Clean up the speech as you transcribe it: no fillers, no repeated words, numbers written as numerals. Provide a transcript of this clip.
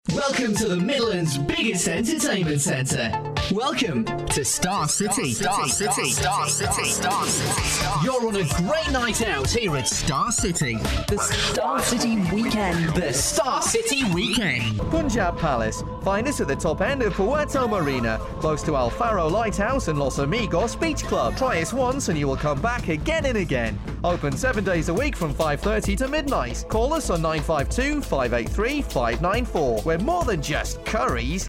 Welcome to the Midlands' biggest entertainment centre. Welcome to Star City. Star City. Star City. Star City. You're on a great night out here at Star City. The Star City Weekend. The Star City Weekend. Punjab Palace. Find us at the top end of Puerto Marina, close to Al Faro Lighthouse and Los Amigos Beach Club. Try us once and you will come back again and again. Open 7 days a week from 5:30 to midnight. Call us on 952 583 594. We're more than just curries.